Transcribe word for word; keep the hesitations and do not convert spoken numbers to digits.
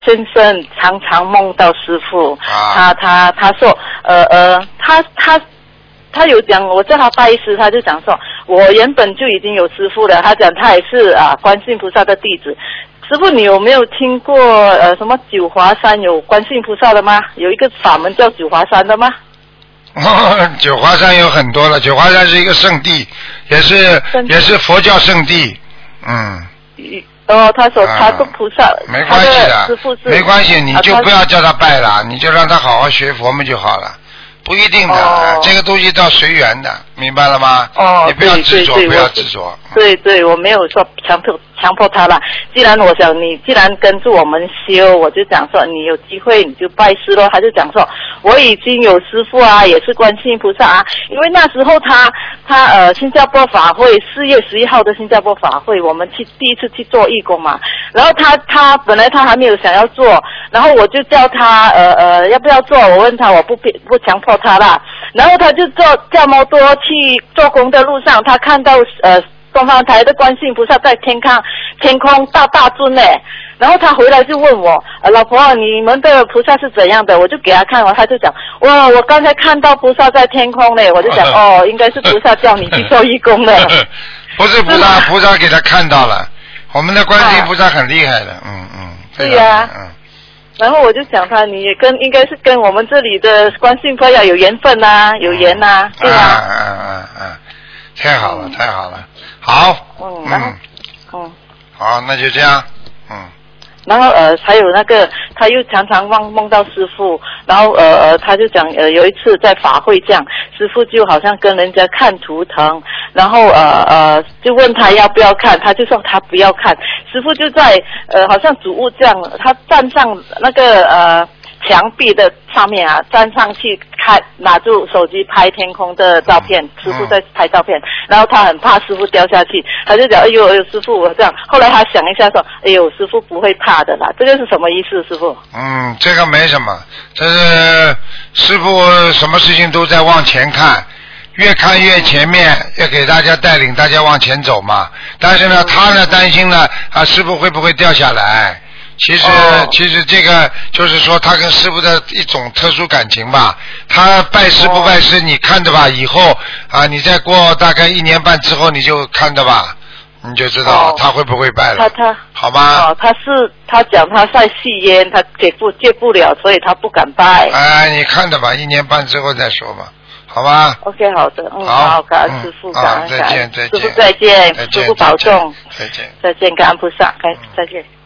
先生常常梦到师父， 啊、 他他他说，呃呃，他他他有讲，我叫他拜师，他就讲说，我原本就已经有师父了，他讲他也是啊观世音菩萨的弟子。师父，你有没有听过呃什么九华山有观世音菩萨的吗？有一个法门叫九华山的吗？ 哦，九华山有很多了，九华山是一个圣地，也是也是佛教圣地，嗯。 哦，他说他是菩萨， 啊、没关系的， 师父是没关系，你就不要叫他拜了，你就让他好好学佛们就好了，不一定的，哦、这个东西到随缘的，明白了吗？ 哦， 你不要执着，不要执着。 对对，我没有说强迫强迫他啦。既然我想你，既然跟着我们修，我就讲说你有机会你就拜师咯。他就讲说我已经有师父啊，也是观世音菩萨啊。因为那时候他他呃新加坡法会四月十一号的新加坡法会，我们去第一次去做义工嘛。然后他他本来他还没有想要做，然后我就叫他呃呃要不要做，我问他我不不强迫他啦。然后他就坐驾摩托去做工的路上，他看到呃。东方台的观世音菩萨在天空天空大大尊嘞，然后他回来就问我，呃、老婆你们的菩萨是怎样的？我就给他看了，他就讲，哇，我刚才看到菩萨在天空嘞，我就讲，哦，应该是菩萨叫你去做义工的。 不是菩萨，菩萨给他看到了，我们的观世音菩萨很厉害的，嗯嗯。 对呀、啊。嗯。然后我就想他，你也跟应该是跟我们这里的观世音菩萨有缘分呐、啊，有缘呐、啊，对吧？ 啊啊啊啊！太好了，嗯、太好了。好， 嗯，然后，嗯， 好，那就这样，嗯。 然后呃，还有那个，他又常常梦梦到师父，然后呃呃，他就讲呃，有一次在法会这样，师父就好像跟人家看图腾，然后呃呃，就问他要不要看，他就说他不要看，师父就在呃，好像主物这样，他站上那个呃。墙壁的上面啊，站上去开，拿住手机拍天空的照片，师父在拍照片，然后他很怕师父掉下去，他就讲，哎呦哎呦，师父我这样。后来他想一下说，哎呦，师父不会怕的啦，这个是什么意思，师父？ 嗯，这个没什么，这是师父什么事情都在往前看，越看越前面，要给大家带领大家往前走嘛。但是呢，他呢担心呢，啊，师父会不会掉下来？其实、哦、其实这个就是说他跟师父的一种特殊感情吧，他拜师不拜师、哦、你看着吧，以后啊你再过大概一年半之后你就看着吧，你就知道他会不会拜了。 他他好吧。 哦，他是他讲他在吸烟，他戒不戒不了，所以他不敢拜。 哎，你看着吧，一年半之后再说吧。好吧 ，OK， 好的，嗯，好，好感恩师父，感恩， 再见，再见， 师父再见， 再见， 师父保重， 再见， 再见，感恩菩萨，再见。